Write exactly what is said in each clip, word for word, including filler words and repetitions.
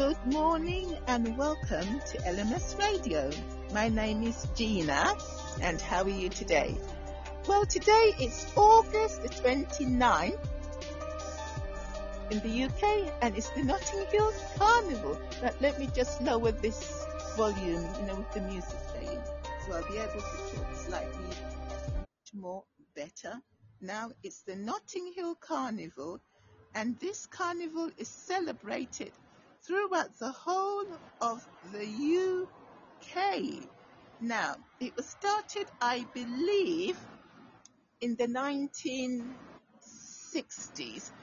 Good morning and welcome to L M S Radio. My name is Gina, and how are you today? Well, today it's August the twenty-ninth in the U K, and it's the Notting Hill Carnival. But let me just lower this volume, you know, with the music playing, so I'll be able to talk slightly more better. Now, it's the Notting Hill Carnival, and this carnival is celebrated throughout the whole of the U K. Now, it was started, I believe, in the nineteen sixties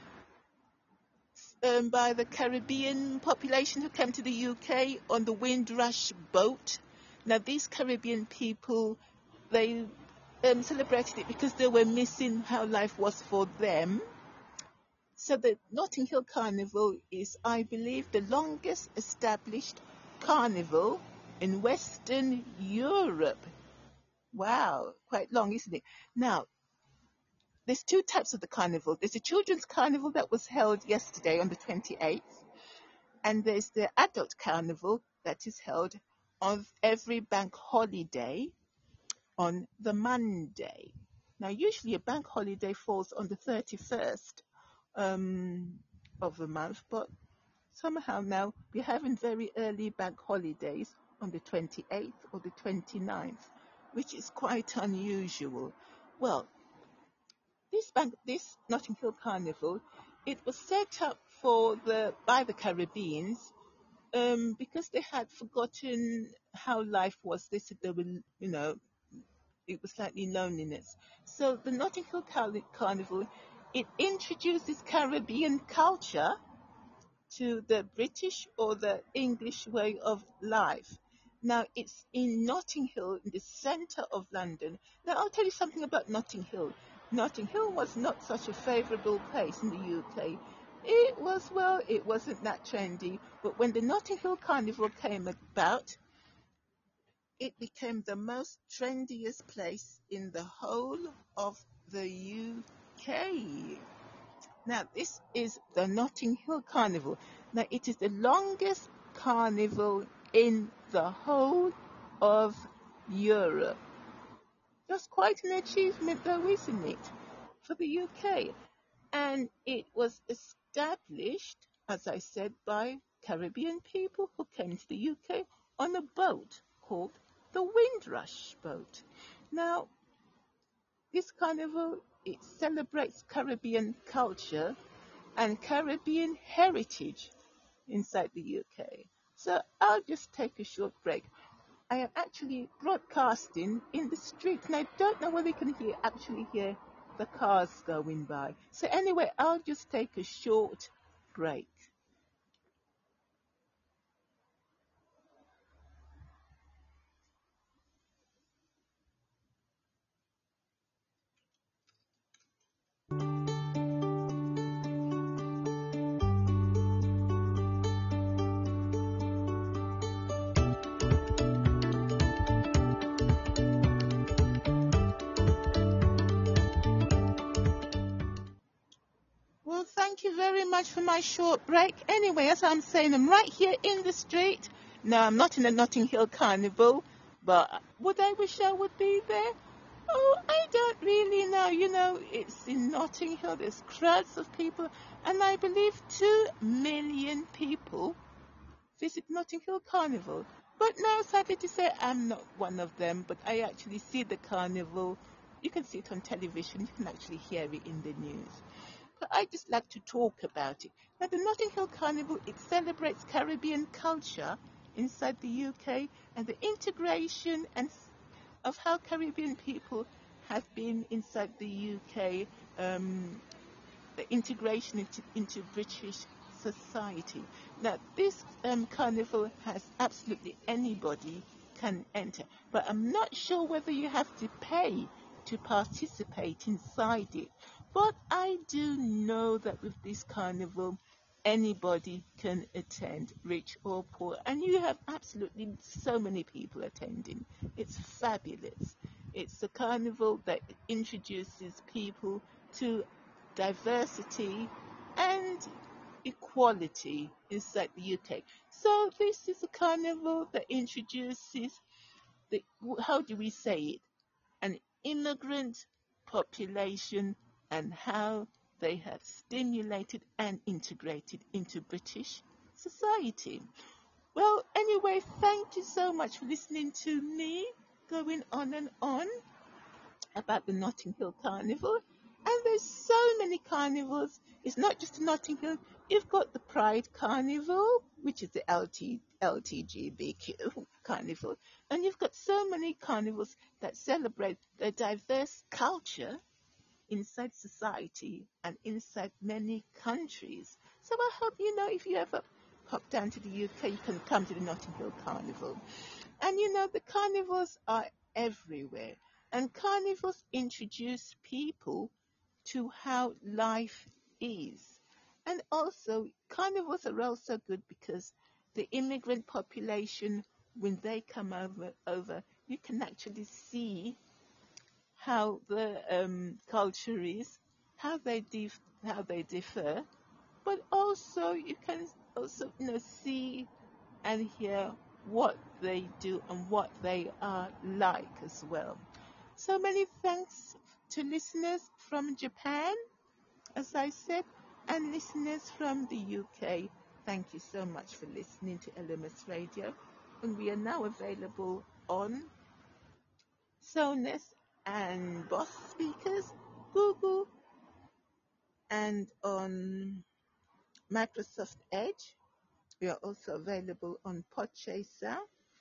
um, by the Caribbean population who came to the U K on the Windrush boat. Now, these Caribbean people, they um, celebrated it because they were missing how life was for them. So the Notting Hill Carnival is, I believe, the longest established carnival in Western Europe. Wow, quite long, isn't it? Now, there's two types of the carnival. There's a children's carnival that was held yesterday on the twenty-eighth, and there's the adult carnival that is held on every bank holiday on the Monday. Now, usually a bank holiday falls on the thirty-first um, of the month, but somehow now we're having very early bank holidays on the twenty-eighth or the twenty-ninth, which is quite unusual. Well, this bank, this Notting Hill Carnival, it was set up for the by the Caribbeans um, because they had forgotten how life was. They said they were, you know, it was slightly loneliness. So the Notting Hill Carnival, it introduces Caribbean culture to the British or the English way of life. Now, it's in Notting Hill, in the centre of London. Now, I'll tell you something about Notting Hill. Notting Hill was not such a favourable place in the U K. It was, well, it wasn't that trendy. But when the Notting Hill Carnival came about, it became the most trendiest place in the whole of the U K. Now, this is the Notting Hill Carnival. Now, it is the longest carnival in the whole of Europe. Just quite an achievement, though, isn't it, for the U K? And it was established, as I said, by Caribbean people who came to the U K on a boat called the Windrush boat. Now, this carnival, it celebrates Caribbean culture and Caribbean heritage inside the U K. So I'll just take a short break. I am actually broadcasting in the street, and I don't know whether you can hear actually hear the cars going by. So anyway, I'll just take a short break. Well, thank you very much for my short break. Anyway, as I'm saying, I'm right here in the street. No, I'm not in the Notting Hill Carnival, but would I wish I would be there? Oh, I don't really know. You know, it's in Notting Hill. There's crowds of people, and I believe two million people visit Notting Hill Carnival. But now, sadly to say, I'm not one of them, but I actually see the carnival. You can see it on television. You can actually hear it in the news. But I just like to talk about it. Now, the Notting Hill Carnival, it celebrates Caribbean culture inside the U K and the integration and of how Caribbean people have been inside the U K, um, the integration into, into British society. Now, this um, carnival has absolutely anybody can enter, but I'm not sure whether you have to pay to participate inside it. But I do know that with this carnival, anybody can attend, rich or poor, and you have absolutely so many people attending. It's fabulous. It's a carnival that introduces people to diversity and equality inside the U K. So this is a carnival that introduces the, how do we say it, an immigrant population and how they have stimulated and integrated into British society. Well, anyway, thank you so much for listening to me going on and on about the Notting Hill Carnival. And there's so many carnivals. It's not just Notting Hill. You've got the Pride Carnival, which is the L T, L T G B Q Carnival. And you've got so many carnivals that celebrate the diverse culture inside society and inside many countries. So I hope you know, if you ever pop down to the U K, you can come to the Notting Hill Carnival. And you know, the carnivals are everywhere. And carnivals introduce people to how life is. And also, carnivals are also good because the immigrant population, when they come over, over you can actually see how the um, culture is, how they dif- how they differ, but also you can also, you know, see and hear what they do and what they are like as well. So many thanks to listeners from Japan, as I said, and listeners from the U K. Thank you so much for listening to L M S Radio. And we are now available on Sonos and Boss speakers, Google, and on Microsoft Edge. We are also available on Podchaser,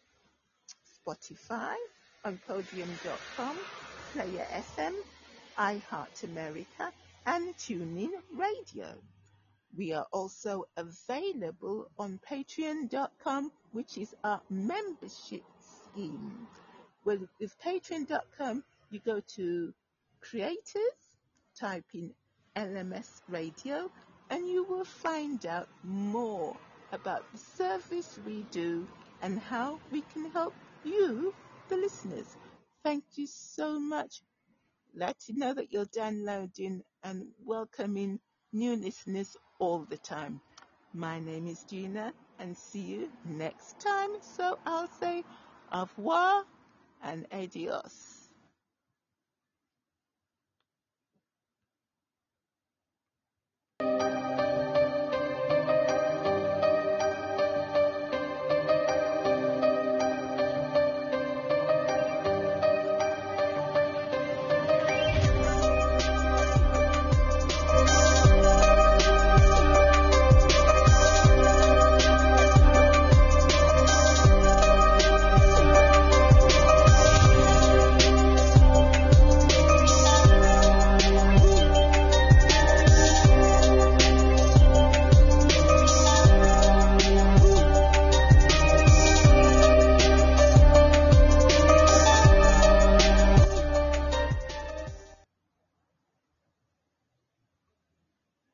Spotify, on podium dot com, Player F M, iHeart America, and TuneIn Radio. We are also available on patreon dot com, which is our membership scheme. Well, with patreon dot com, you go to creators, type in L M S Radio, and you will find out more about the service we do and how we can help you, the listeners. Thank you so much. Let you know that you're downloading and welcoming new listeners all the time. My name is Gina, and see you next time. So I'll say au revoir and adios.